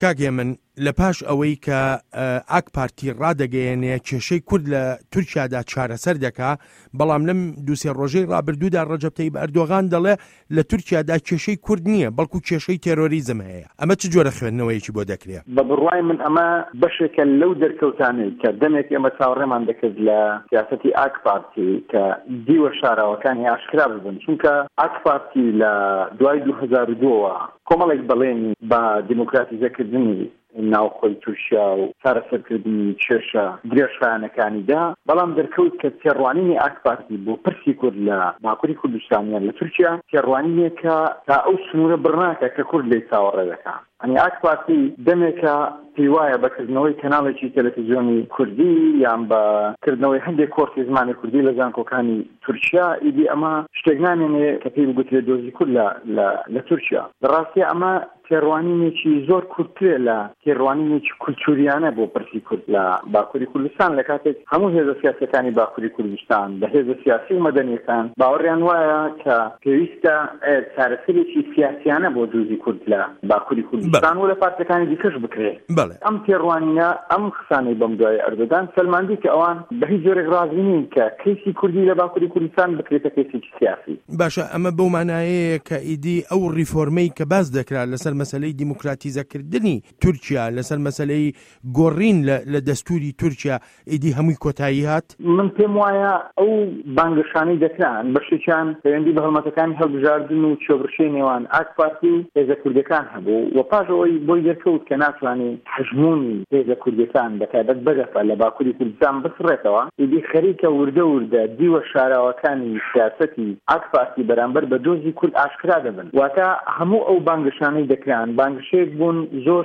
کاگێ من لە پاش ئەوەی کە ئاک پارتی ڕادەگەیەنێ کێشەی کورد لە تورکیادا چارەسەر دەکا، بەڵام لەم دووسێ ڕۆژەی ڕابردوودا ڕەجەب تەیب ئەردۆغان دەڵێ لە تورکیادا کێشەی کورد نییە بەڵکو کێشەی تێرۆریزم هەیە. ئەمە چ جۆرە خوێندنەوەیەکی بۆ دەکرێت؟ بە بڕوای من ئەمە بەشێکە لەو دەرکەوتانەی کە دەمێک ئێمە چاوەڕێمان دەکرد لە سیاسەتی ئاک پارتی کە دیوە شاراوەکانی ئاشکرا ببن، چونکە ئاک پارتی لە دوای 2002 کۆمەڵێک بەڵێنی بە دیموکراتیزەکردنی ناوخۆی تورکیا و چارەسەرکردنی کێشە درێژخایەنەکانیدا، بەڵام دەرکەوت کە تێڕوانینی ئاک پارتی بۆ پرسی کورد لە باکووری کوردستانیان لە تورکیا تێڕوانینێکە تا ئەو سنوورە بڕناکە کە کورد لێی چاوەڕێ دەکات. ئەنی ئاک پارتی دەمێکە پێی وایە بەکردنەوەی کەناڵێکی تەلەڤیزیۆنی کوردی یان بەکردنەوەی هەندێک کۆرسی زمانی کوردی لە زانکۆکانی تورکیا ئیدی ئەمە شتێک نامێنێ کە پێی بگوترێت دۆزی کورد لە تورکیا. بەڕاستی ئەمە تێڕوانینێکی زۆر کورتترێ لە تێڕوانینێکی کولتوریانە بۆ پرسی کورد لە باکووری کوردستان، لە کاتێک هەموو هێزە سیاسەکانی باکووری کوردستان بە هێزە سیاسی و مەدەنیەکان باوەڕیان وایە کە پێویستە چارەسەرێکی سیاسیانە بۆ دۆزی کورد لە باکووری کوردستان و لە پارتەکانی دیکەش بکرێت. ئەم تێڕوانینە ئەم خسانەی بەم دوای ئەردۆغان سەلماندی کە ئەوان بە هیچ جۆرێک ڕازی نین کە کەیسی کوردی لە باکووری کوردستان بکرێتە کەیسێکی سیاسی. باشە، ئەمە بەو مانایەیە کە ئیدی ئەو ریفۆرمەی کە باس دەکرا لەسەر مەسەلەی دیموکراتیزەکردنی تورکیا، لەسەر مەسەلەی گۆڕین لە دەستوری تورکیا ئیدی هەمووی کۆتایی هات. من پێم وایە ئەو بانگەشانەی دەکران بەشێکیان پەیوەندی بە هەڵمەتەکانی هەڵبژاردن و چۆبرشەی نێوان ئاک پارتی و هێزە کوردەکان هەبوو و پاشەوەی بۆی دەرکەوت کە ناتوانێت هەژمۆنی هێزە کوردەکان بەتایبەت بەدەفە لە باکووری کوردستان بسڕێتەوە، ئیدی خەریکە وردە دیوە شاراوەکانی سیاسەتی ئاک پارتی بەرامبەر بە دۆزی کورد ئاشکرا دەبن. واتە هەموو ئەو بانگەشانەی دەکران بانگشێک بوون زۆر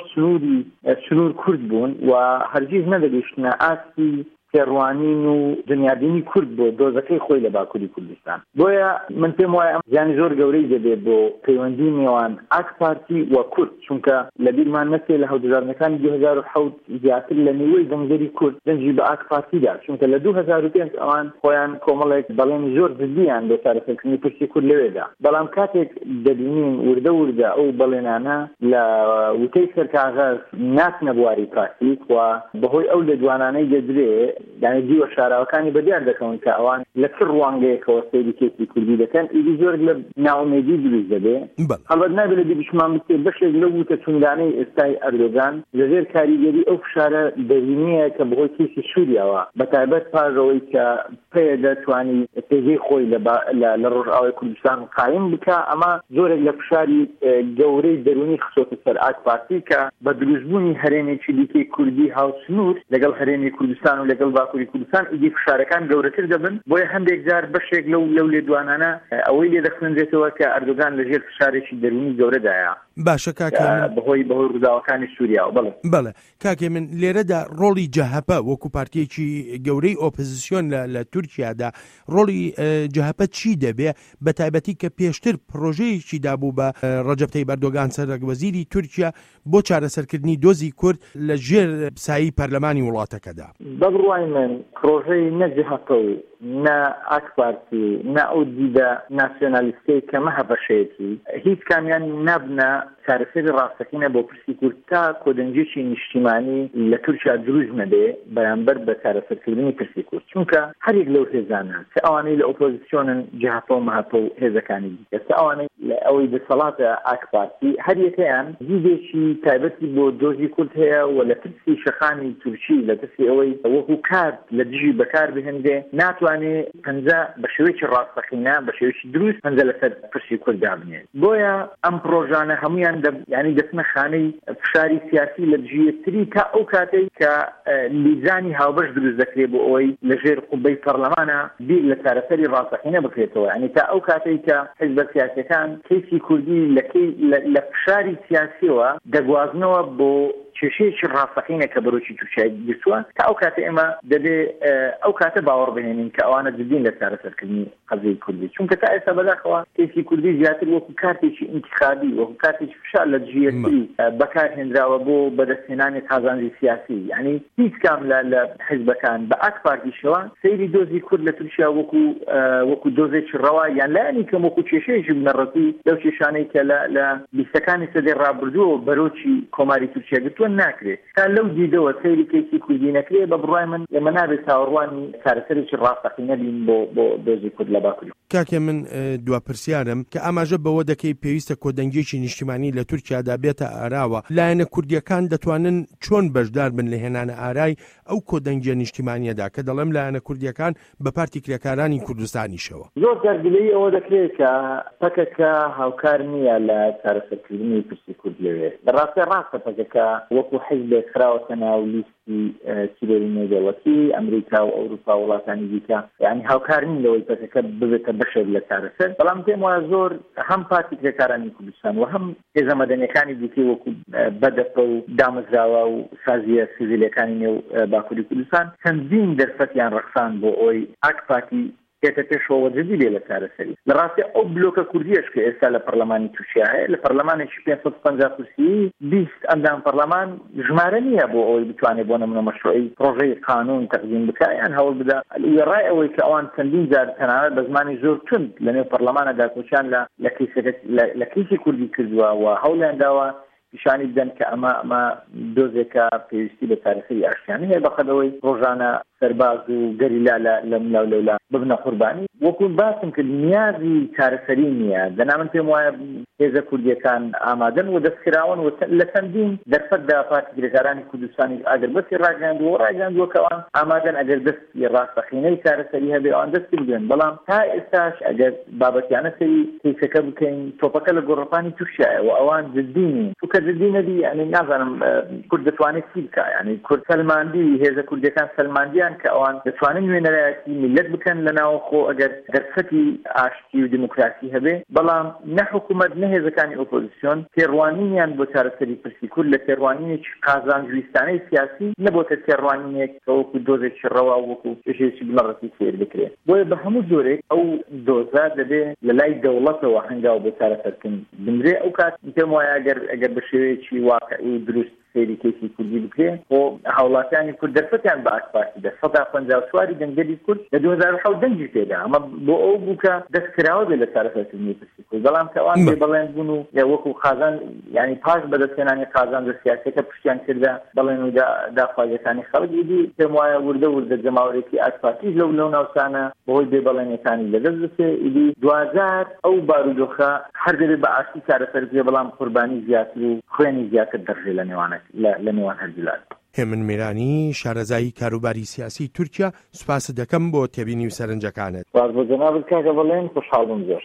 سنوور کورد بوون و هەرگیز نەدەگەیشتنە ئاستی تێڕوانین و دنیابینی کورد بۆ دۆزەکەی خۆی لە باکووری کوردستان. بۆیە من پێم وایە ئەم زیانی زۆر گەورەی دەبێت بۆ پەیوەندی نێوان ئاک پارتی و کورد، چونکە لە بیرمان نەچێ لە هەڵبژاردنەکانی 2007 زیاتر لە نێوەی دەنگەری کورد دەنجی بە ئاک پارتیدا، چونکە لە 2005 ئەوان خۆیان کۆمەڵێک بەڵێنی زۆر جددیان بۆ چارەسەرکردنی پرسی کورد لەوێدا، بەڵام کاتێک دەبینین وردە ئەو بەڵێنانە لە وتەی سەرکاغاز ناتنە بواری پراکتیک و بەهۆی ئەو لێدوانانەی دەدرێت یعنی دیوە شاراوەکانی بەدیار دەکەون کە ئەوان لە چ ڕوانگەیەکەوە سەیری کێسی کوردی دەکەن، ئیدی زۆر لە ناومێدی دروست دەبێ. هەڵبەت نابێت لە بیرشمان بکرێت بەشێک لەو وتە چوندانەی ئێستای ئەردۆغان لەژێر کاریگەری ئەو فشارە دەرینیە کە بەهۆی کێسی سووریاوە بەتایبەت پاژەوەی کە پێ دەتوانی پێگەی خۆی لە ڕۆژئاوای کوردستان قایم بکە. ئەمە زۆرێک لە فشاری گەورەی دەرونی خسۆتە سەر ئاک پارتی کە بە دروستبوونی هەرێمێکی دیکەی کوردی هاوسنوور لەگەڵ هەرێمی کوردستان و لەگەڵ باکووری کوردستان ئیدی فشارەکان گەورەتر دەبن. بۆیە هەندێک جار بەشێک لەو لێدوانانە ئەوەی لێ دەخوێنرێتەوە کە ئەردۆغان لەژێر فشارێکی دەرونی گەورەدایە. باشە کاکێ من بەهۆی ڕووداوەکانی سووریا. بەڵێ کاکێ من لێرەدا ڕۆڵی جەهەپە وەکو پارتیەکی گەورەی ئۆپۆزیسیۆن لە تورکیادا ڕۆڵی جەهەپە چی دەبێ، بە تایبەتی کە پێشتر پرۆژەیەکی دابوو بە ڕەجەب تەیب ئەردۆغان سەرۆکوەزیری تورکیا بۆ چارەسەرکردنی دۆزی کورد لە ژێر سایی پەرلەمانی وڵاتەکەدا. بەڕوای من پرۆژەی نەجەهەپە و نە ئاک پارتی نە ئەو دیدە ناسیۆنالیستەی کە مەهەبەشەیەکی هیچ کامیان نەبنە چارەسەری ڕاستەقینە بۆ پرسی کورد تا کۆدەنجێکی نیشتیمانی لە تورکیا دروست نەبێ بەرامبەر بە چارەسەرکردنی پرسی کورد، چونکە هەرێک لەو هێزانە چ ئەوانەی لە ئۆپۆزیسیۆنن جەهەپە و مەهەپە و هێزەکانی دیکە چ ئەوانەی لە ئەوەی دەسەڵاتە ئاک پارتی هەریەکەیان دیدێکی تایبەتی بۆ دۆزی کورد هەیە و لە پرسی شەخانی تورکی لە پرسی ئەوەی وەکو کارت لە دژی بەکار بهێنرێ ناتوانێت پەنجە بە شێوەیەکی ڕاستەقینە بە شێوەیەکی دروست پەنجە لەسەر پرسی کورد دابنێت. بۆیە ئەم پرۆژانە هەمویان یعنی دەچنە خانەی فشاری سیاسی لە دژیەتری تا ئەو کاتەی کە لیزانی هاوبەش دروست دەکرێت بۆ ئەوەی لەژێر قوبەی پەرلەمانە بیر لە چارەسەری ڕاستەقینە بکرێتەوە، یعنی تا ئەو کاتەی کە حیزبە سیاسیەکان کەیسی کوردی لە فشاری سیاسیەوە دەگوازنەوە بۆ کێشەیەکی ڕاستەقینە کە بەرۆکی تورکیا گرتووە، تا ئەو کاتە ئێمە دەبێ ئەو کاتە باوەڕ بهێنین کە ئەوانە جددین لە چارەسەرکردنی قەزەی کوردی چونکە تا ئێستا بەداخەوە کێسی کوردی زیاتر وەکو کارتێکی انتخابی وەکو کارتێکی فشار لە جیەتی بەکارهێنراوە بۆ بەدەستهێنانی قازانجی سیاسی یعنی هیچ کام لە حیزبەکان بە ئاک پارتیشەوە سەیری دۆزی کورد لە تورکیا وەکو دۆزێکی ڕەوا یان لایەنی کەم وەکو کێشەیەکی بنەڕەتی لەو کێشانەی کە لە بیستەکانی سەدەی ڕابردووە بەرۆکی کۆماری تورکیا گرتووە ناکرێت تا لەو دیدەوە سەیری کێسی کوردی نەکرێت بە بڕای من ئێمە نابێت چاوەڕوانی چارەسەرێکی ڕاستەقینە بین بۆ دۆزی کورد لە باکوور. کاکێ من دوا پرسیارم کە ئاماژە بەوە دەکەی پێویستە کۆدەنگێکی نیشتیمانی لە تورکیادا بێتە ئاراوە لایەنە کوردیەکان دەتوانن چۆن بەشدار بن لە هێنانە ئارای ئەو کۆدەنگە نیشتیمانیەدا کە دەڵێم لایەنە کوردیەکان بە پارتی کرێکارانی کوردستانیشەوە زۆر جارگلەی ئەوە دەکرێت کە پەکەکە هاوکار نییە لە چارەسەرکردنی پرسی کورد لەوێ بەڕاستە ڕاستە پەکەکە وەکو حیزبێک خراوەتە ناو لیستی چیرۆری نێودەوڵەتی ئەمریکا و ئەوروپا وڵاتانی دیکە یعنی هاوکار نین لەوەی پەکەکە ببێتە بەشێک لە چارەسەر بەڵام پێم وایە زۆر هەم پارتی کرێکارانی کوردستان و هەم هێزە مەدەنیەکانی دیکەی وەکو بەدەفە و دامەزراوە و سازیە سیڤیلەکانی نێو باکووری کوردستان چەندین دەرفەتیان ڕەخسان بۆ ئەوەی ئاک پارتی کێتە پێشەوە جددی بێ لە چارەسەری لە ڕاستی ئەو بلۆکە کوردیەش کە ئێستا لە پەرلەمانی تورکیا هەیە لە پەرلەمانێکی 550 کورسی 20 ئەندام پەرلەمان ژمارە نییە بۆ ئەوەی بتوانێت بۆ نمونە مەشروعی پرۆژەی قانون تەقدیم بکات یان هەوڵ بدا ڕای ئەوەی کە ئەوان چەندین جار تەنانەت بە زمانی زۆر تند لەنێو پەرلەمانەدا کۆچیان لە کیسی کوردی کردووە و هەوڵیان داوە پیشانی بدەن کە ئەمە دۆزێکە پێویستی بە تاریخی ئاشتیانی هەیە بەخەدەوەی ڕۆژانە سەرباز و گەریلا لە ملاو لەولا ببنە قوربانی وەکو باسم کرد نیازی چارەسەری نییە دەنا من پێم وایە هێزە کوردیەکان ئامادەن و دەستکراون و لە چەندین دەرفەتدا پارتی کرێکارانی کوردستانی ئەگەر بەسی ڕاگەاندووە کە ئەوان ئامادەن ئەگەر دەستی ڕاستەقینەی چارەسەری هەبێ ئەوان دەستی بگەن بەڵام تا ئێستاش ئەگەر بابەتیانە سەری کەیسەکە بکەین تۆپەکە لە گۆڕەپانی تووشایە و ئەوان جددینی چونکە جددی نەبی یعنی نازانم کورد دەتوانێت چی بکە یعنی کورد سەلماندی هێزە کوردیەکان سەلماندیان کە ئەوان دەتوانن نوێنەرایەتی میلەت بکەن لەناو خۆ ئەگەر دەرفەتی ئاشتی و دیموکراسی هەبێ بەڵام نە حکوومەت نە هێزەکانی ئۆپۆزیسیۆن تێڕوانینیان بۆ چارەسەری پرسی کورد لە تێڕوانینێکی قازانجویستانەی سیاسی نەبۆتە تێڕوانینێک کە وەکو دۆزێکی ڕەوا وەکو کێشەیەکی بنەڕەتی فێر بکرێت بۆیە بە هەموو جۆرێک ئەو دۆزە دەبێ لە لای دەوڵەتەوە هەنگاو بۆ چارەسەرکردن بنرێ ئەو کات پێم وایە ئەگەر بە شێوەیەکی واقعی و دروست سەیری کێسی کوردی بکرێن بۆ هاوڵاتیانی کورد دەرفەتیان بە ئاکپارتی دە 154 دەنگەری کورد لە 2007 دەنگی پێدا ئەمە بۆ ئەو بوو کە دەستکراوە بێ لە چارەسەرکردنی پرسی کورد بەڵام کە ئەوان بەڵێن بوون و یا وەکو قازان یعنی پاش بەدەستهێنانی قازانجە سیاسیەکە پشتیان کردا بەڵێن و داخوازیەکانی خەڵک ئیدی پێم وایە وردە جەماوەرێکی ئاکپارتیش لەو ناوچانە بەهۆی بێبەڵێنیەکانی لەدەست دەچێ ئیدی 2000 ئەو بارودۆخە هەر دەبێت بە ئاشتی چارەسەرکردێ بەڵام قوربانی زیاتر و خوێنی زیاتر دەڕژێ لە نێوان هەردوولات. هێمن میرانی شارەزایی کاروباری سیاسی تورکیا سوپاس دەکەم بۆ تێبینی و سەرنجەکانت. باز بۆ جەنابەت کاکە بەڵێن خوشحاڵ بووم زۆر.